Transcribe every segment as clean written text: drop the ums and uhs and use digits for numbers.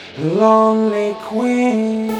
Lonely Queen.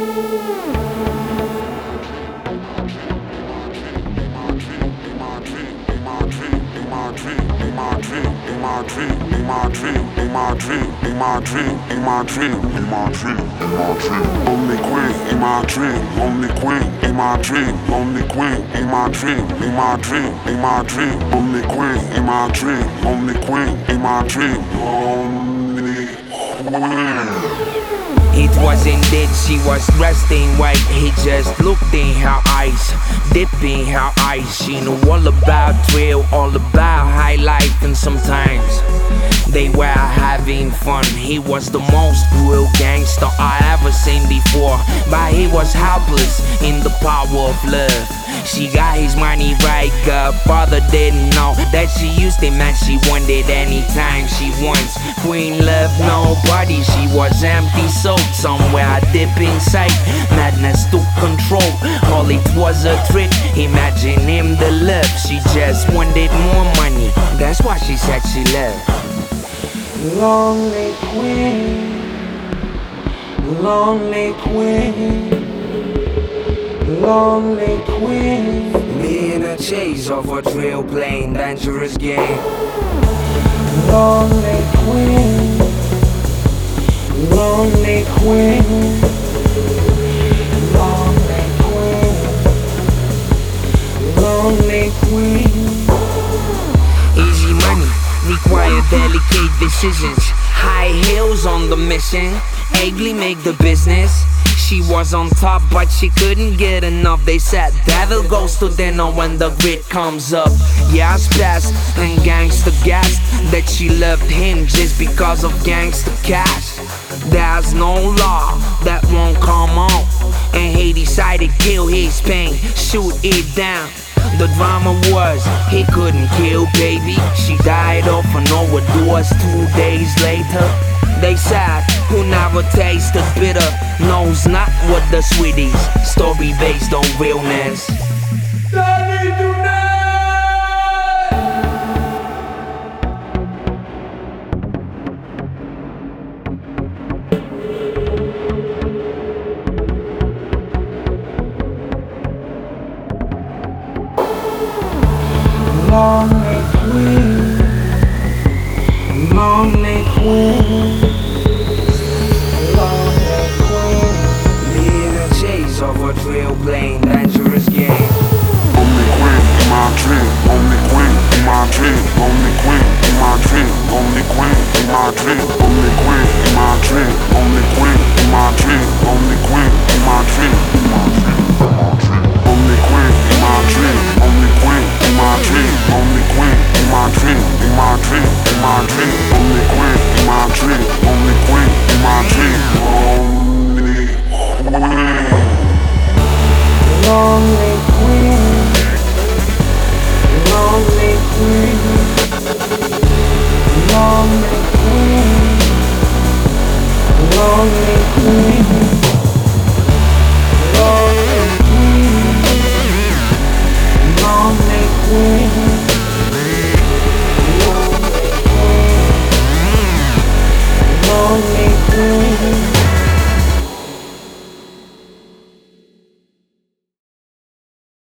Only queen in my dream, only queen in my dream, only queen in my dream, in my dream, in my dream, only queen in my dream, only queen in my dream, only queen. It wasn't that she was dressed in white. He just looked in her eyes, dipped in her eyes. She knew all about thrill, all about high life, and sometimes they were having fun. He was the most cruel gangster I ever seen before, but he was helpless in the power of love. She got his money right, Godfather didn't know that she used him and she wanted anytime she wants. Queen loved nobody, she was empty soul. Somewhere deep inside, madness took control. All it was a trick, imagine him the love. She just wanted more money, that's why she said she loved. Lonely Queen. Lonely Queen. Lonely Queen. Me in a chase of a thrill playing dangerous game. Lonely Queen. Lonely Queen. Lonely Queen. Lonely Queen. Easy money, require delicate decisions. High heels on the mission, ugly make the business. She was on top but she couldn't get enough. They said devil goes to dinner when the grit comes up. Years passed and gangster gassed that she loved him just because of gangster cash. There's no law that won't come on, and he decided to kill his pain, shoot it down. The drama was he couldn't kill baby. She died of an overdose 2 days later. They said who never tasted bitter knows not what the sweet is. Story based on realness.